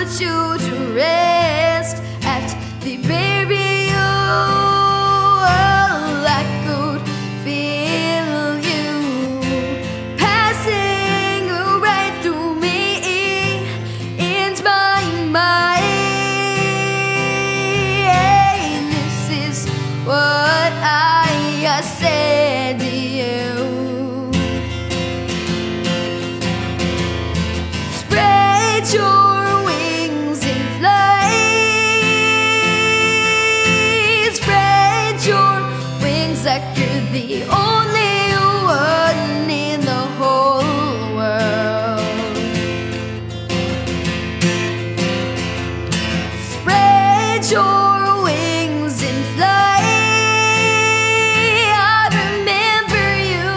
put you to rest at the burial. I could feel you passing right through me into my mind. This is what I said to you. Spread your wings and fly. Spread your wings like you're the only one in the whole world. Spread your wings and fly. I remember you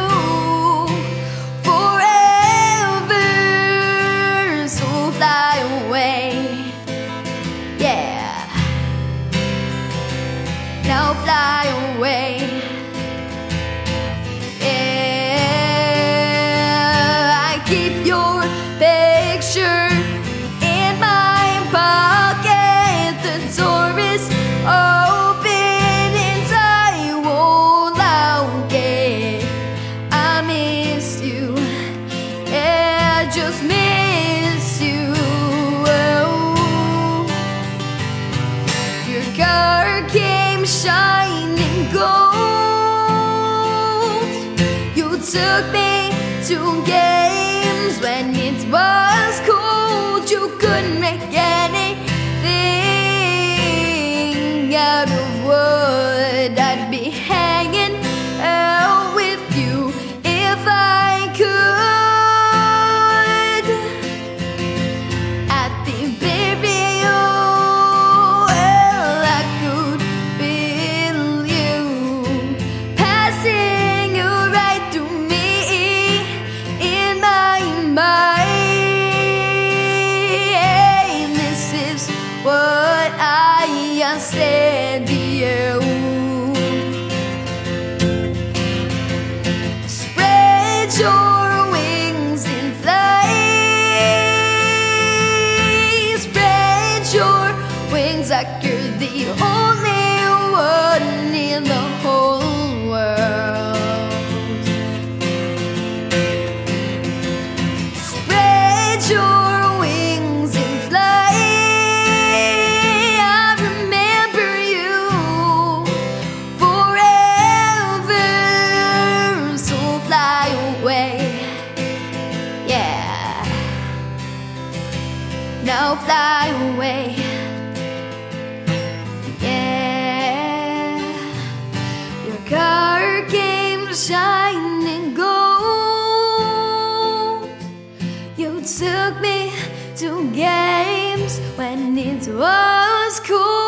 forever, so fly away. Yeah, now fly away. Yeah, I keep your picture in my pocket. The door is open and I won't lock it. I miss you, yeah, I just miss you. Your car came shining gold. You took me to games when it was cold. You couldn't make anything out of wood. I'd be hanging out with you if I could. At the burial, I could feel you passing right through me in my mind. This is what I said to you. Spread your wings and fly. Spread your wings like you're the only one in the whole world. Spread your wings and fly. I remember you forever, so fly away. Yeah, now fly away. Yeah, your car came shining gold. You took me to games when it was cool.